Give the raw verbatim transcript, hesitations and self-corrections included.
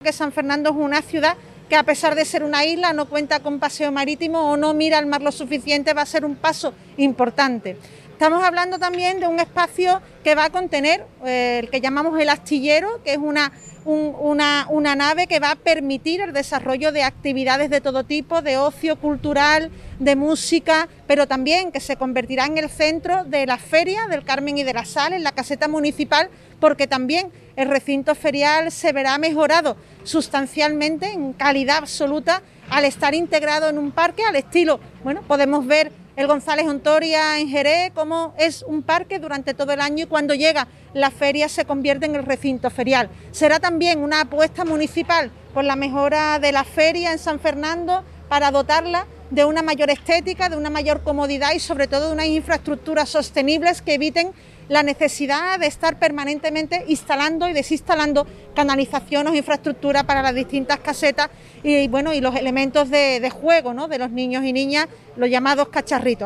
Que San Fernando es una ciudad que, a pesar de ser una isla, no cuenta con paseo marítimo o no mira al mar lo suficiente, va a ser un paso importante. Estamos hablando también de un espacio que va a contener eh, el que llamamos el astillero, que es una, un, una, una nave que va a permitir el desarrollo de actividades de todo tipo, de ocio cultural, de música, pero también que se convertirá en el centro de la Feria del Carmen y de la Sal, en la caseta municipal, porque también el recinto ferial se verá mejorado sustancialmente en calidad absoluta al estar integrado en un parque al estilo, bueno, podemos ver el González Ontoria en Jerez, como es un parque durante todo el año y cuando llega la feria se convierte en el recinto ferial. Será también una apuesta municipal por la mejora de la feria en San Fernando para dotarla de una mayor estética, de una mayor comodidad y sobre todo de unas infraestructuras sostenibles que eviten la necesidad de estar permanentemente instalando y desinstalando canalizaciones o infraestructura para las distintas casetas y, bueno, y los elementos de, de juego, ¿no?, de los niños y niñas, los llamados cacharritos.